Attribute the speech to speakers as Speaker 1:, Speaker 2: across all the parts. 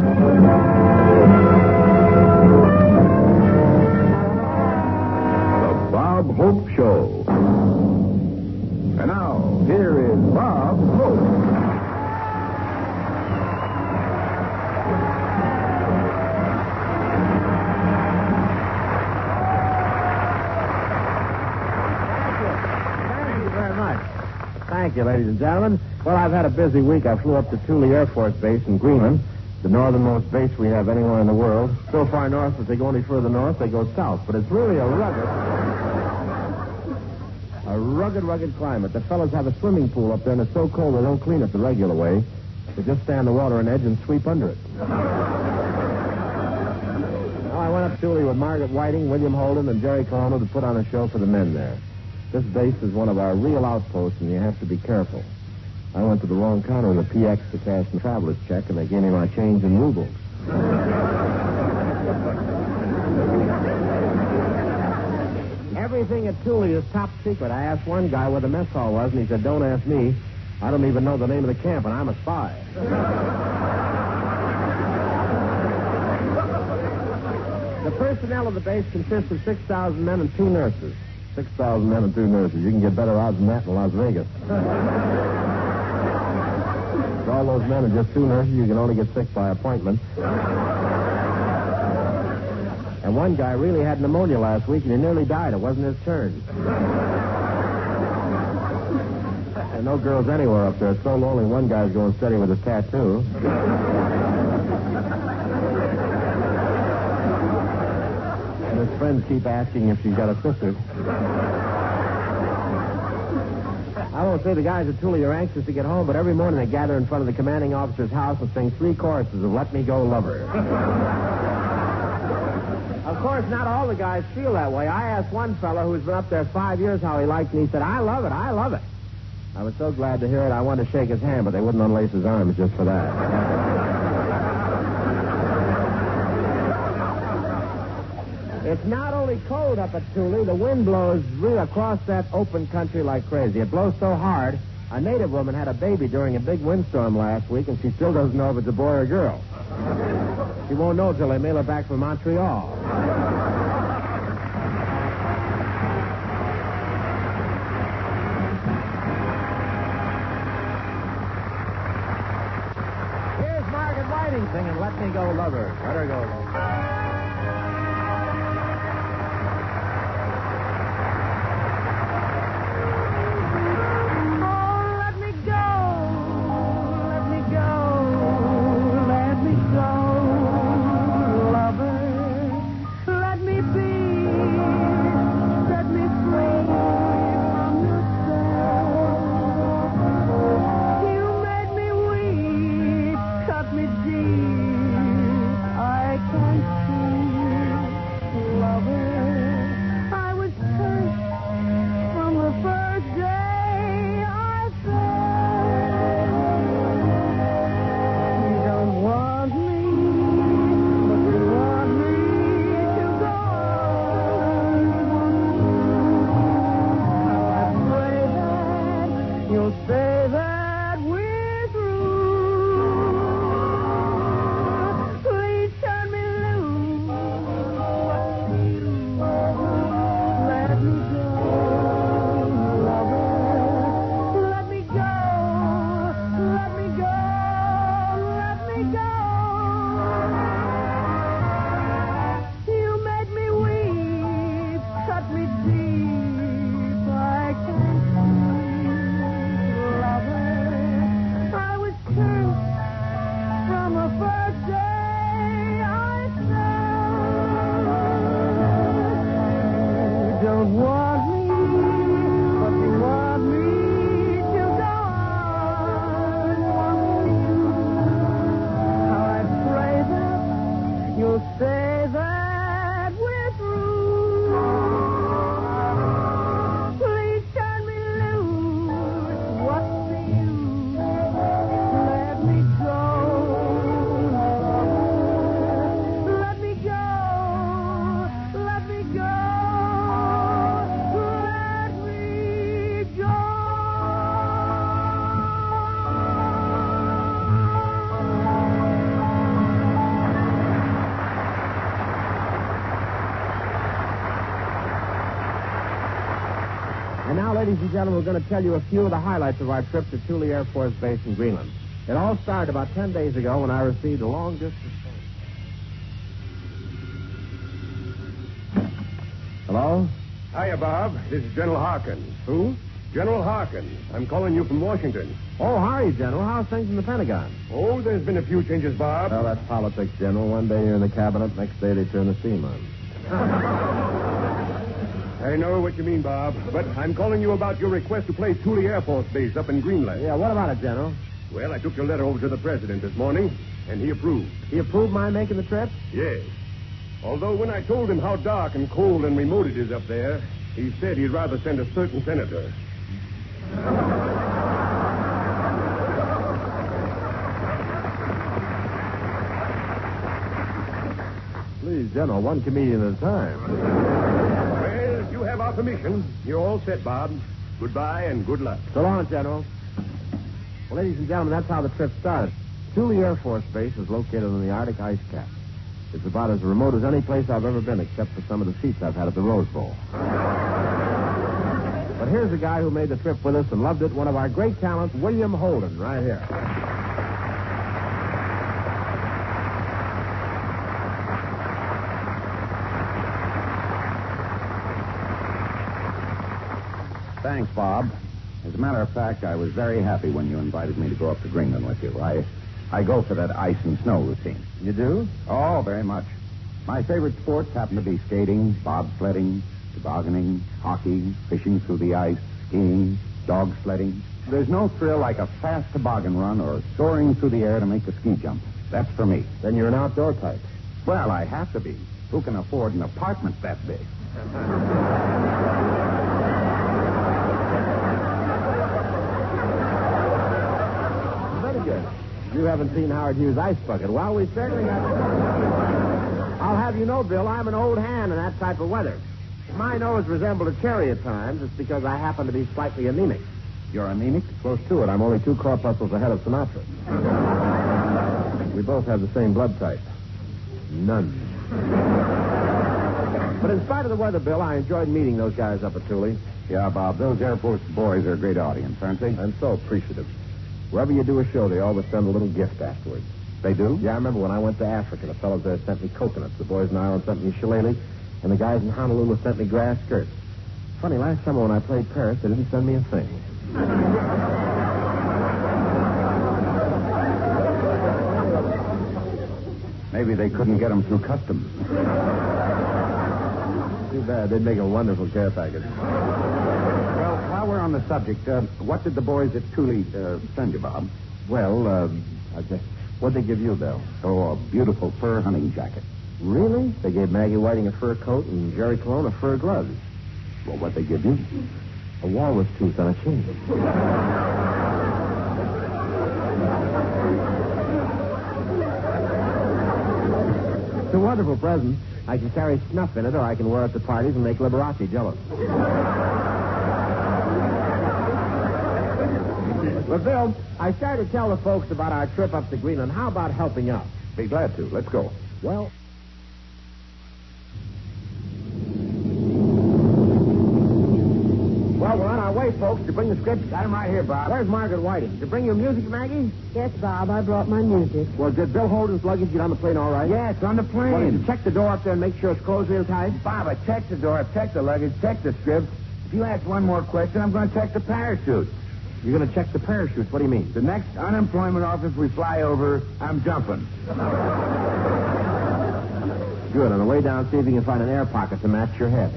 Speaker 1: The Bob Hope Show. And now, here is Bob Hope.
Speaker 2: Thank you, ladies and gentlemen. Well, I've had a busy week. I flew up to Thule Air Force Base in Greenland, the northernmost base we have anywhere in the world. So far north, if they go any further north, they go south. But it's really a rugged climate. The fellows have a swimming pool up there, and it's so cold they don't clean it the regular way. They just stand the water on edge and sweep under it. Well, I went up to Thule with Margaret Whiting, William Holden, and Jerry Colonna to put on a show for the men there. This base is one of our real outposts, and you have to be careful. I went to the wrong counter in the PX to cash the traveler's check, and they gave me my change in rubles. Everything at Thule is top secret. I asked one guy where the mess hall was, and he said, "Don't ask me. I don't even know the name of the camp, and I'm a spy." The personnel of the base consists of 6,000 men and 2 nurses. 6,000 men and 2 nurses. You can get better odds than that in Las Vegas. With all those men and just 2 nurses, you can only get sick by appointment. And one guy really had pneumonia last week, and he nearly died. It wasn't his turn. There are no girls anywhere up there. It's so lonely. One guy's going steady with his tattoo. And his friends keep asking if she's got a sister. I won't say the guys at Thule are anxious to get home, but every morning they gather in front of the commanding officer's house and sing 3 choruses of Let Me Go Lover. Of course, not all the guys feel that way. I asked one fellow who's been up there 5 years how he liked it, and he said, I love it. I was so glad to hear it, I wanted to shake his hand, but they wouldn't unlace his arms just for that. It's not only cold up at Thule, the wind blows really across that open country like crazy. It blows so hard, a native woman had a baby during a big windstorm last week, and she still doesn't know if it's a boy or a girl. She won't know till they mail her back from Montreal. Here's Margaret Whiting singing Let Me Go Lover. Let her go, lover.
Speaker 3: I can't see
Speaker 2: ladies and gentlemen, we're going to tell you a few of the highlights of our trip to Thule Air Force Base in Greenland. It all started about 10 days ago when I received a long-distance phone. Hello?
Speaker 3: Hiya, Bob. This is General Harkin.
Speaker 2: Who?
Speaker 3: General Harkin. I'm calling you from Washington.
Speaker 2: Oh, how are you, General? How's things in the Pentagon?
Speaker 3: Oh, there's been a few changes, Bob.
Speaker 2: Well, that's politics, General. One day you're in the cabinet, next day they turn the steam on.
Speaker 3: I know what you mean, Bob, but I'm calling you about your request to play Thule Air Force Base up in Greenland.
Speaker 2: Yeah, what about it, General?
Speaker 3: Well, I took your letter over to the president this morning, and he approved.
Speaker 2: He approved my making the trip?
Speaker 3: Yes. Although when I told him how dark and cold and remote it is up there, he said he'd rather send a certain senator.
Speaker 2: Please, General, one comedian at a time.
Speaker 3: Well, you have our permission. You're all set, Bob. Goodbye and good luck.
Speaker 2: So long, General. Well, ladies and gentlemen, that's how the trip started. Thule Air Force Base is located on the Arctic ice cap. It's about as remote as any place I've ever been, except for some of the seats I've had at the Rose Bowl. But here's a guy who made the trip with us and loved it, one of our great talents, William Holden, right here.
Speaker 1: Thanks, Bob. As a matter of fact, I was very happy when you invited me to go up to Greenland with you. I go for that ice and snow routine.
Speaker 2: You do?
Speaker 1: Oh, very much. My favorite sports happen to be skating, bobsledding, tobogganing, hockey, fishing through the ice, skiing, dog sledding. There's no thrill like a fast toboggan run or soaring through the air to make a ski jump. That's for me.
Speaker 2: Then you're an outdoor type.
Speaker 1: Well, I have to be. Who can afford an apartment that big?
Speaker 2: Very good. You haven't seen Howard Hughes' ice bucket. Well, we certainly have. I'll have you know, Bill, I'm an old hand in that type of weather. My nose resembles a cherry at times. It's because I happen to be slightly anemic.
Speaker 1: You're anemic?
Speaker 2: Close to it. I'm only 2 corpuscles ahead of Sinatra. We both have the same blood type. None. But in spite of the weather, Bill, I enjoyed meeting those guys up at Thule.
Speaker 1: Yeah, Bob, those Air Force boys are a great audience, aren't they?
Speaker 2: I'm so appreciative. Wherever you do a show, they always send a little gift afterwards.
Speaker 1: They do?
Speaker 2: Yeah, I remember when I went to Africa, the fellows there sent me coconuts. The boys in Ireland sent me shillelagh, and the guys in Honolulu sent me grass skirts. Funny, last summer when I played Paris, they didn't send me a thing.
Speaker 1: Maybe they couldn't get them through customs.
Speaker 2: Too bad. They'd make a wonderful care package.
Speaker 1: Well, while we're on the subject, what did the boys at Thule send you, Bob?
Speaker 2: Well, what'd they give you, Bill?
Speaker 1: Oh, a beautiful fur hunting jacket.
Speaker 2: Really? They gave Maggie Whiting a fur coat and Jerry Colon a fur glove.
Speaker 1: Well, what'd they give you?
Speaker 2: A walrus tooth on a chain. It's a wonderful present. I can carry snuff in it, or I can wear it to parties and make Liberace jealous. But, Bill, I started to tell the folks about our trip up to Greenland. How about helping out?
Speaker 1: Be glad to. Let's go.
Speaker 2: Well, we're on our way, folks. Did you bring the scripts? Got them right here, Bob. Where's Margaret Whiting? Did you bring your music, Maggie?
Speaker 4: Yes, Bob, I brought my music.
Speaker 2: Well, did Bill Holden's luggage get on the plane all right?
Speaker 5: Yeah, it's on the plane.
Speaker 2: Well, did you check the door up there and make sure it's closed real tight?
Speaker 5: Bob, I checked the door, I checked the luggage, checked the script. If you ask one more question, I'm going to check the parachute.
Speaker 2: You're going to check the parachutes. What do you mean?
Speaker 5: The next unemployment office we fly over, I'm jumping.
Speaker 2: Good. On the way down, see if you can find an air pocket to match your head.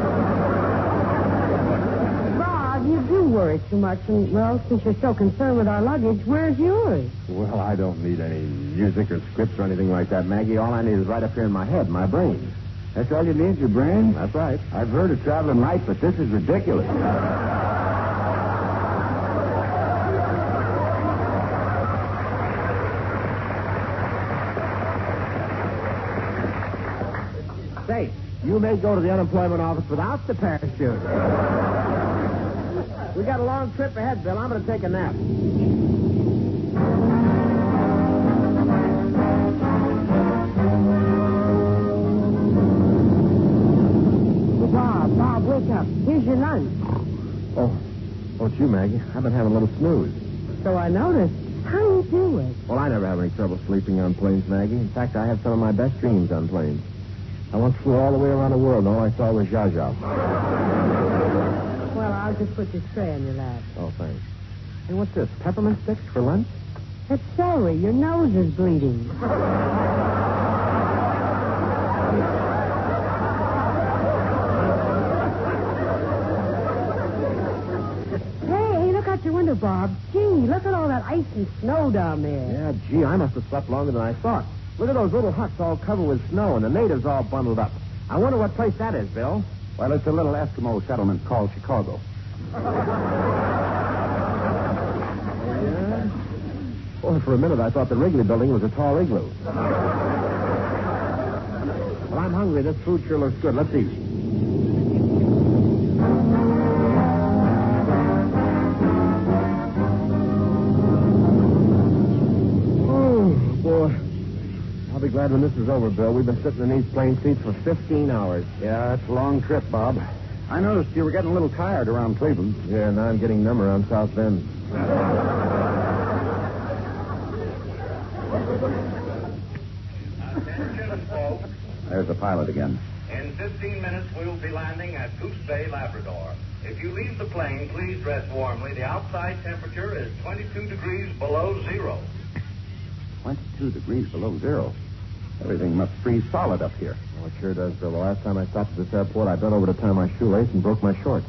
Speaker 4: Bob, you do worry too much. And, well, since you're so concerned with our luggage, where's yours?
Speaker 2: Well, I don't need any music or scripts or anything like that, Maggie. All I need is right up here in my head, my brain.
Speaker 5: That's all you need, your brain?
Speaker 2: That's right.
Speaker 5: I've heard of traveling light, but this is ridiculous.
Speaker 2: Say, you may go to the unemployment office without the parachute. We got a long trip ahead, Bill. I'm going to take a nap.
Speaker 4: Bob, wake up. Here's your lunch.
Speaker 2: Oh, about you, Maggie? I've been having a little snooze.
Speaker 4: So I noticed. How do you do it?
Speaker 2: Well, I never have any trouble sleeping on planes, Maggie. In fact, I have some of my best dreams on planes. I once flew all the way around the world, and all I saw was Zsa Zsa.
Speaker 4: Well, I'll just put this tray on your lap.
Speaker 2: Oh, thanks. Hey, what's this? Peppermint sticks for lunch?
Speaker 4: It's celery. Your nose is bleeding. Hey, look out your window, Bob. Gee, look at all that ice and snow down there.
Speaker 2: Yeah, gee, I must have slept longer than I thought. Look at those little huts all covered with snow and the natives all bundled up. I wonder what place that is, Bill.
Speaker 1: Well, it's a little Eskimo settlement called Chicago.
Speaker 2: Yeah? Well, for a minute I thought the Wrigley building was a tall igloo. Well, I'm hungry. This food sure looks good. Let's eat. Oh, boy. I'll be glad when this is over, Bill. We've been sitting in these plane seats for 15 hours.
Speaker 1: Yeah, it's a long trip, Bob. I noticed you were getting a little tired around Cleveland.
Speaker 2: Yeah, now I'm getting numb around South Bend.
Speaker 6: Attention, folks.
Speaker 1: There's the pilot again.
Speaker 6: In 15 minutes, we'll be landing at Goose Bay, Labrador. If you leave the plane, please dress warmly. The outside temperature is 22 degrees below zero.
Speaker 1: 22 degrees below zero. Everything must freeze solid up here.
Speaker 2: Oh, it sure does, Bill. The last time I stopped at this airport, I bent over to tie my shoelace and broke my shorts.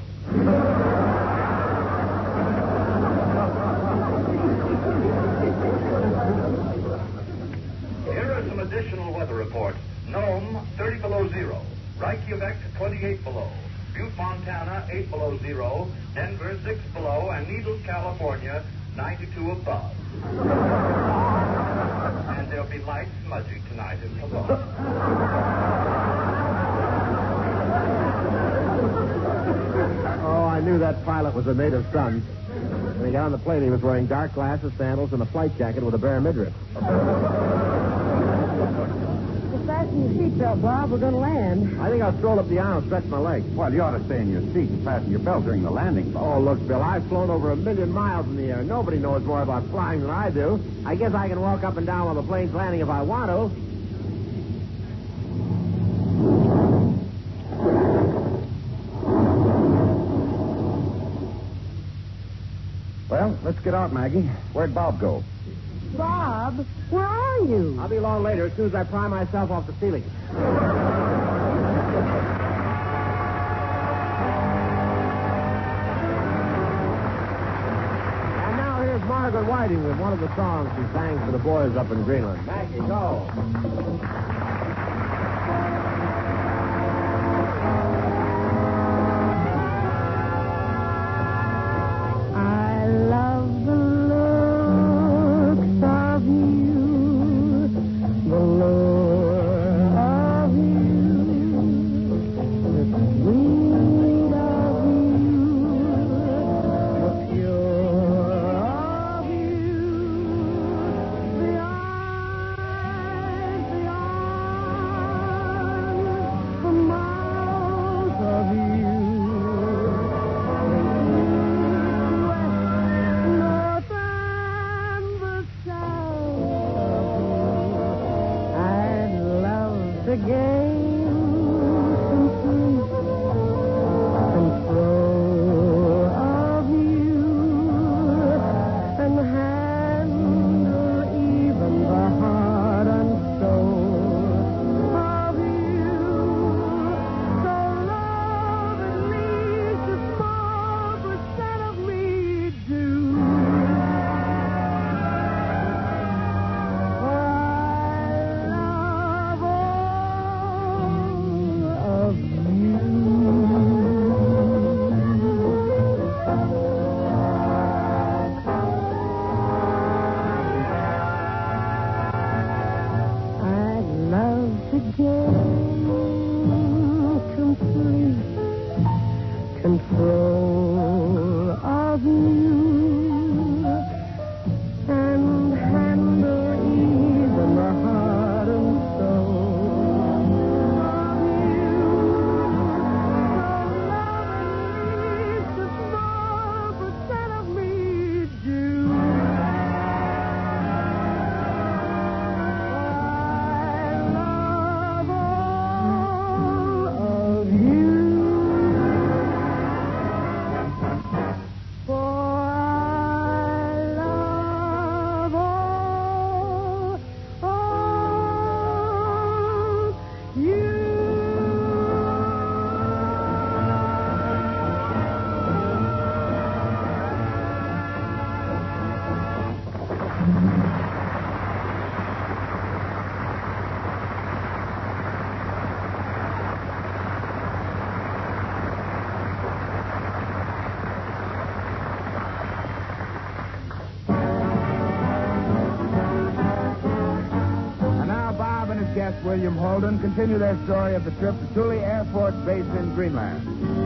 Speaker 6: Here are some additional weather reports. Nome, 30 below zero. Reykjavik, 28 below. Butte, Montana, 8 below zero. Denver, 6 below. And Needles, California, 92 above. And there'll be light smudging tonight in Pomona.
Speaker 2: Oh, I knew that pilot was a native son. When he got on the plane, he was wearing dark glasses, sandals, and a flight jacket with a bare midriff.
Speaker 4: Just fasten your seatbelt, Bob. We're going to land.
Speaker 2: I think I'll stroll up the aisle and stretch my legs.
Speaker 1: Well, you ought to stay in your seat and fasten your belt during the landing, Bob.
Speaker 2: Oh, look, Bill, I've flown over 1,000,000 miles in the air. Nobody knows more about flying than I do. I guess I can walk up and down while the plane's landing if I want to.
Speaker 1: Well, let's get out, Maggie. Where'd Bob go?
Speaker 4: Bob, where are you?
Speaker 2: I'll be along later as soon as I pry myself off the ceiling. And now here's Margaret Whiting with one of the songs she sang for the boys up in Greenland. Maggie, go.
Speaker 4: I love the looks of you, the lure of you, the sweet of you, the pure of you, the eyes, the arms, the mouth of you. The game complete, control of you, and handle even the heart and soul of you. So love at least a small percent of me do. For I love all
Speaker 5: guest, William Holden, continue their story of the trip to Thule Air Force Base in Greenland.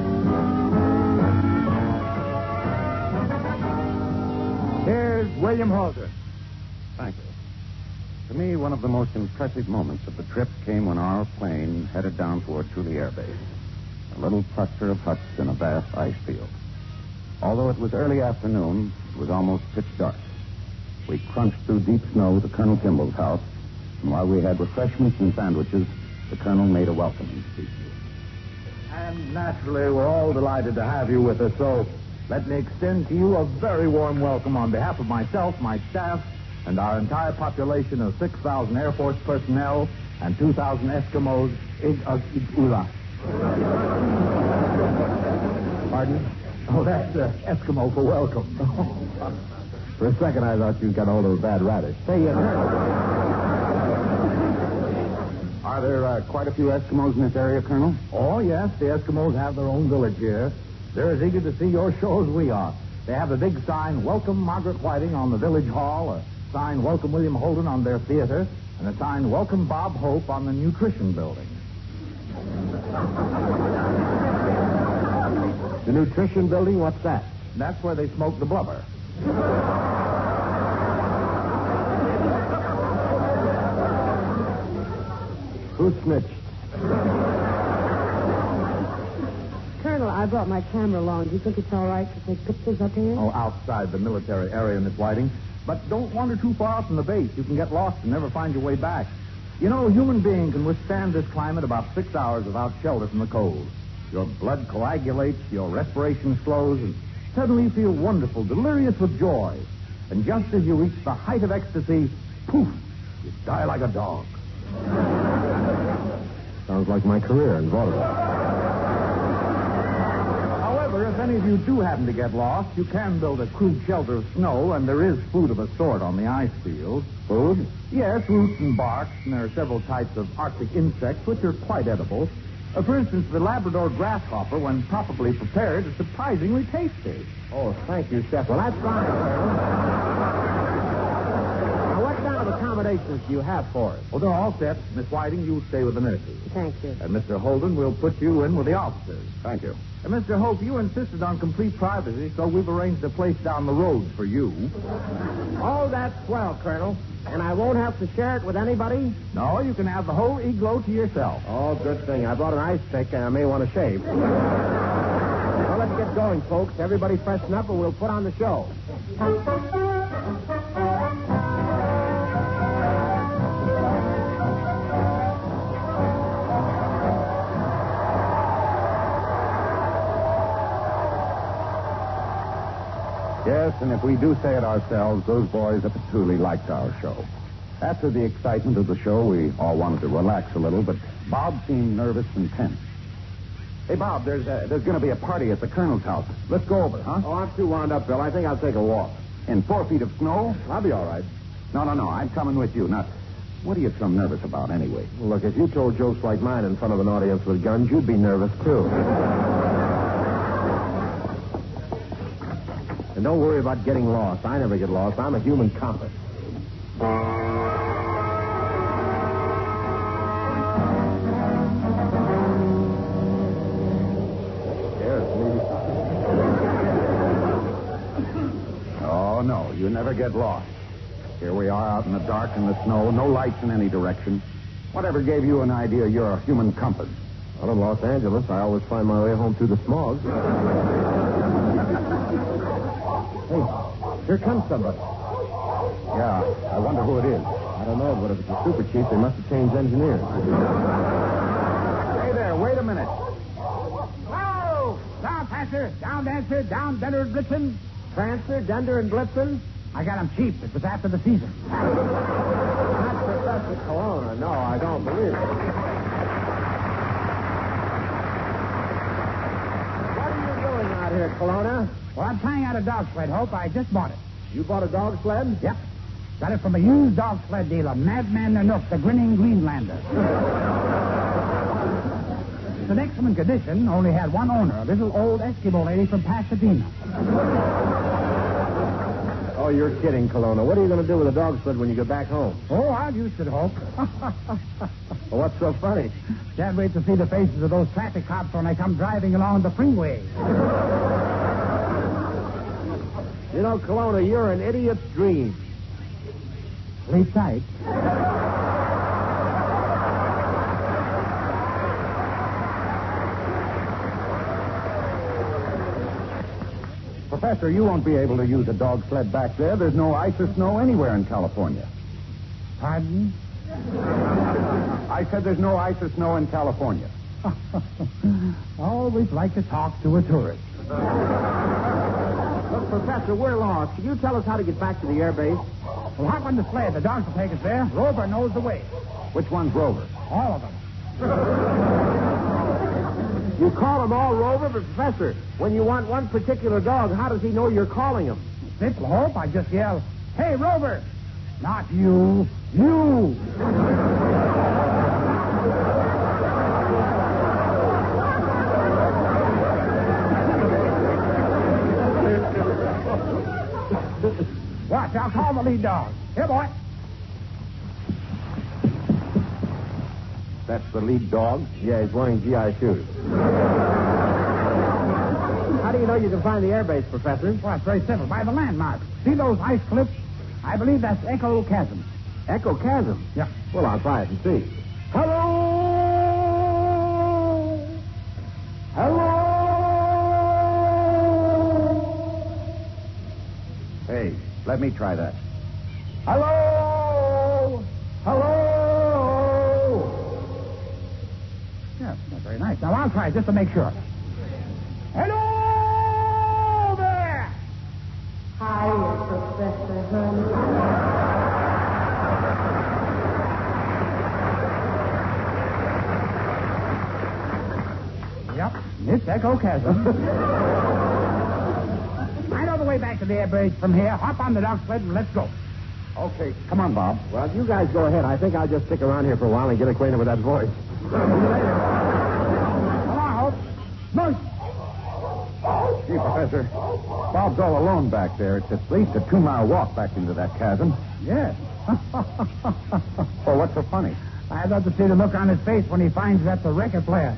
Speaker 5: Here's William Holden.
Speaker 1: Thank you. To me, one of the most impressive moments of the trip came when our plane headed down toward Thule Air Base, a little cluster of huts in a vast ice field. Although it was early afternoon, it was almost pitch dark. We crunched through deep snow to Colonel Kimball's house, and while we had refreshments and sandwiches, the Colonel made a welcoming speech.
Speaker 7: And naturally, we're all delighted to have you with us, so let me extend to you a very warm welcome on behalf of myself, my staff, and our entire population of 6,000 Air Force personnel and 2,000 Eskimos. Pardon? Oh, that's Eskimo for welcome. For a second, I thought you got hold of a bad radish. Say,
Speaker 1: Are there quite a few Eskimos in this area, Colonel?
Speaker 7: Oh, yes, the Eskimos have their own village here. They're as eager to see your show as we are. They have a big sign, Welcome Margaret Whiting, on the village hall, a sign, Welcome William Holden, on their theater, and a sign, Welcome Bob Hope, on the nutrition building.
Speaker 2: The nutrition building, what's that?
Speaker 7: That's where they smoke the blubber.
Speaker 2: Who snitched?
Speaker 4: Colonel, I brought my camera along. Do you think it's all right to take pictures up here?
Speaker 7: Oh, outside the military area, Miss Whiting. But don't wander too far from the base. You can get lost and never find your way back. You know, a human being can withstand this climate about 6 hours without shelter from the cold. Your blood coagulates, your respiration slows, and suddenly you feel wonderful, delirious with joy. And just as you reach the height of ecstasy, poof, you die like a dog.
Speaker 2: Sounds like my career in vaudeville.
Speaker 7: However, if any of you do happen to get lost, you can build a crude shelter of snow, and there is food of a sort on the ice field.
Speaker 1: Food?
Speaker 7: Yes, roots and barks, and there are several types of Arctic insects which are quite edible. For instance, the Labrador grasshopper, when properly prepared, is surprisingly tasty.
Speaker 2: Oh, thank you, Chef. Well, that's fine, Colonel. Now, what kind of accommodations do you have for us?
Speaker 7: Well, they're all set. Miss Whiting, you'll stay with the nurses.
Speaker 4: Thank you.
Speaker 7: And Mr. Holden, we'll put you in with the officers.
Speaker 1: Thank you.
Speaker 7: And Mr. Hope, you insisted on complete privacy, so we've arranged a place down the road for you.
Speaker 2: Oh, that's swell, Colonel. And I won't have to share it with anybody?
Speaker 7: No, you can have the whole igloo to yourself.
Speaker 2: Oh, good thing. I brought an ice pick, and I may want to shave. Well, let's get going, folks. Everybody freshen up, and we'll put on the show.
Speaker 1: Yes, and if we do say it ourselves, those boys up at Thule liked our show. After the excitement of the show, we all wanted to relax a little, but Bob seemed nervous and tense. Hey, Bob, there's going to be a party at the Colonel's house. Let's go over, huh?
Speaker 2: Oh, I'm too wound up, Bill. I think I'll take a walk.
Speaker 1: In 4 feet of snow?
Speaker 2: I'll be all right.
Speaker 1: No, I'm coming with you. Now, what are you so nervous about, anyway?
Speaker 2: Well, look, if you told jokes like mine in front of an audience with guns, you'd be nervous, too. And don't worry about getting lost. I never get lost. I'm a human compass.
Speaker 1: Oh, no, you never get lost. Here we are out in the dark and the snow, no lights in any direction. Whatever gave you an idea you're a human compass?
Speaker 2: Well, in Los Angeles, I always find my way home through the smog. Hey, here comes somebody.
Speaker 1: Yeah, I wonder who it is.
Speaker 2: I don't know, but if it's a super chief, they must have changed engineers.
Speaker 1: Hey there, wait a minute.
Speaker 5: Whoa! Down, Prancer! Down, Dancer! Down, Dunder and Blitzen!
Speaker 2: Prancer, Dunder, and Blitzen?
Speaker 5: I got 'em cheap. It was after the season.
Speaker 2: Not Professor Corona. No, I don't believe it. What are you doing out here, Corona?
Speaker 5: Well, I'm trying out a dog sled, Hope. I just bought it.
Speaker 2: You bought a dog sled?
Speaker 5: Yep. Got it from a used dog sled dealer, Madman Nanook, the grinning Greenlander. It's in excellent condition, only had one owner, a little old Eskimo lady from Pasadena.
Speaker 2: Oh, Oh, you're kidding, Colonna. What are you going to do with a dog sled when you get back home?
Speaker 8: Oh, I'll use it, Hope.
Speaker 2: Well, what's so funny?
Speaker 8: Can't wait to see the faces of those traffic cops when I come driving along the freeway.
Speaker 2: You know, Colonna, you're an idiot's dream.
Speaker 8: Sleep tight.
Speaker 1: Professor, you won't be able to use a dog sled back there. There's no ice or snow anywhere in California.
Speaker 8: Pardon?
Speaker 1: I said there's no ice or snow in California.
Speaker 8: Always like to talk to a tourist.
Speaker 2: Look, Professor, we're lost. Can you tell us how to get back to the air base?
Speaker 8: Well, hop on the sled. The dogs will take us there. Rover knows the way.
Speaker 1: Which one's Rover?
Speaker 8: All of them.
Speaker 2: You call them all Rover, but Professor, when you want one particular dog, how does he know you're calling him?
Speaker 8: Simple, Hope. I just yell, "Hey, Rover!" Not you. You! Watch, I'll call the lead dog. Here, boy.
Speaker 1: That's the lead dog?
Speaker 2: Yeah, he's wearing GI shoes. How do you know you can find the airbase, Professor?
Speaker 8: Well, it's very simple. By the landmarks. See those ice cliffs? I believe that's Echo Chasm.
Speaker 2: Echo Chasm?
Speaker 8: Yeah.
Speaker 2: Well, I'll try it and see.
Speaker 1: Hello! Hello! Hey, let me try that. Hello! Hello!
Speaker 8: Yeah, that's very nice. Now, I'll try just to make sure. Hello there!
Speaker 4: Hiya, Professor Honey.
Speaker 8: Yep, it's Echo Chasm. I know the way back to the air base from here. Hop on the dog sled and let's go.
Speaker 1: Okay, come on, Bob.
Speaker 2: Well, you guys go ahead. I think I'll just stick around here for a while and get acquainted with that voice.
Speaker 8: See you later. Come on, Hope. Moose.
Speaker 1: Gee, Professor, Bob's all alone back there. It's at least a 2-mile walk back into that chasm.
Speaker 8: Yes.
Speaker 1: Oh, what's so funny?
Speaker 8: I'd love to see the look on his face when he finds that's a record player.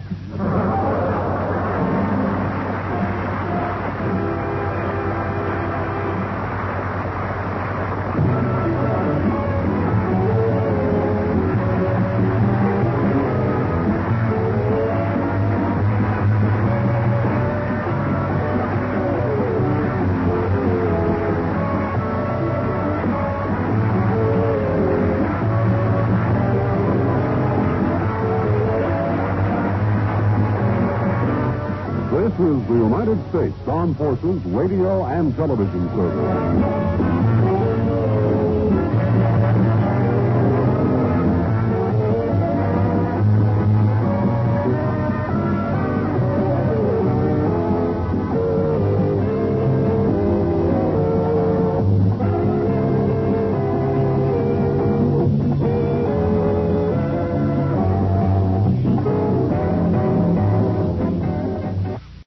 Speaker 9: This is the United States Armed Forces Radio and Television Service.